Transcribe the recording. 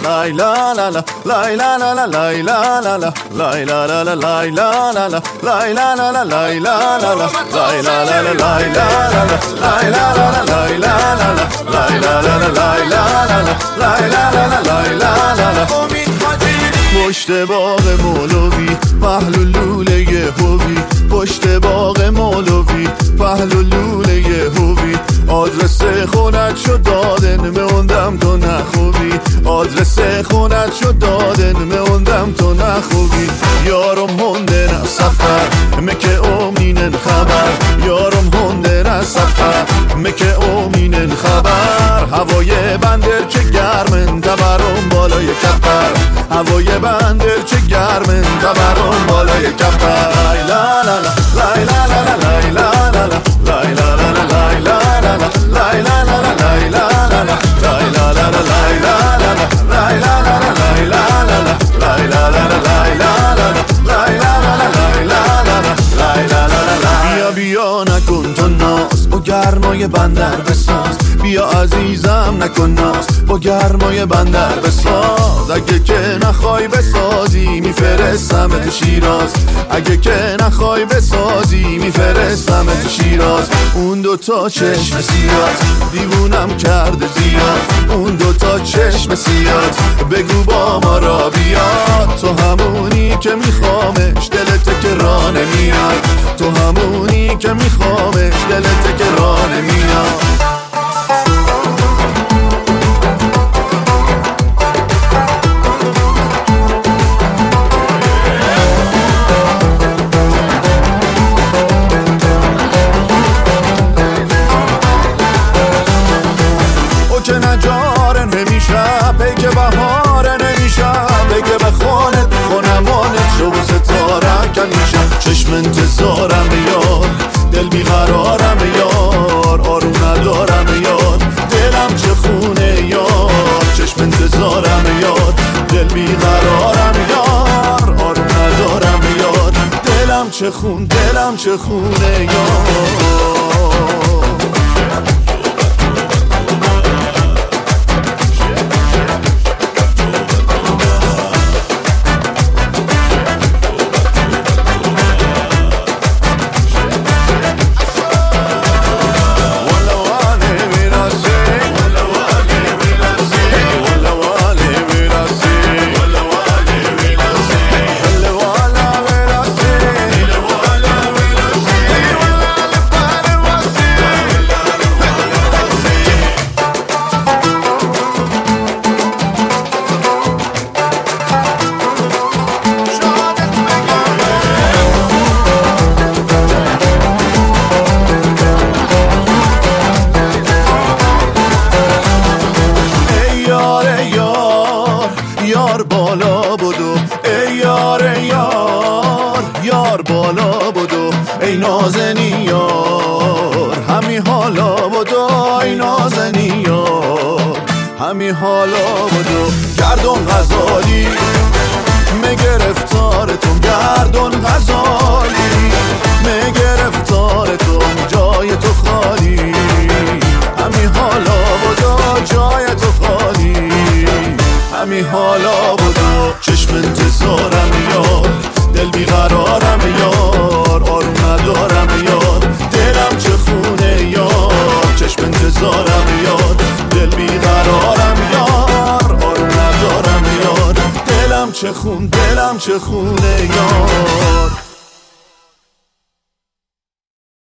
lay la la la, lay la la la, lay la la la, lay la la la, lay la la la, lay la la la, lay la la la, lay la la la, lay la la la, lay la la la, lay la la la, lay la la la, lay la la la, lay la la la, lay la la la. پشت باغ مولوی پهلو لوله هوی، پشت باغ مولوی پهلو لوله هوی، آدرس خونت شد دادن موندم تو نخوبی، آدرس خونت شد دادن موندم تو نخوبی. یارم هندن از سفر مکه امینن خبر، یارم هندن از سفر مکه امینن خبر. هوای بندر چه گرمن تبرم بالای کپر، هوای بندر چه گرمن تبرم بالای کپر. لا لا لا لا لا لا لا لا لا لا لای لا لا لا لای لا لا لا لای لا لا لا لای لا لا لا لای لا لا لا لای لا لا لا لای لا لا لا لای لا لا لا لای لا لا لا لای لا لا لا لای لا لا لا لای لا لا لا لای لا لا لا. بیا بیا نکن تو ناز با گرمای بندر بساز، بیا عزیزم نکن ناز با گرمای بندر بساز. اگه که نخوای بسازی میفرستم تو شیراز، اگه که نخوای بسازی میفرستم تو شیراز. اون دوتا چشم سیاد دیوونم کرده زیاد، اون دوتا چشم سیاد بگو با ما را بیاد. تو همونی که میخوامش دلت که راه نمیاد، تو همونی که میخوامش دلت که راه نمیاد. که نجاره نمیشه بگه بهاره نمیشه، بگه به خونت خونمانت شو ستاره کنیشه. چشم انتظارم یار دل بیقرارم یار، آروم ندارم یار دلم چه خونه یار. چشم انتظارم یار دل بیقرارم یار، آروم ندارم یار دلم چه خون، دلم چه خونه یار. یار بالا بدو ای یار یار، یار بالا بدو ای نازنی یار. همی حالا بدو ای نازنی یار، همی حالا بدو. گردون غزالی مگرفتارتون، گردون غزالی مگرفتارتون جای تو خالی. همی حالا بدو جای تو خالی، همی حالا بدو. چشم انتظارم یار دل بیقرارم یار، آروم ندارم یار دلم چه خونه یار. چشم انتظارم یار دل بیقرارم یار، آروم ندارم یار دلم چه خون، دلم چه خونه یار.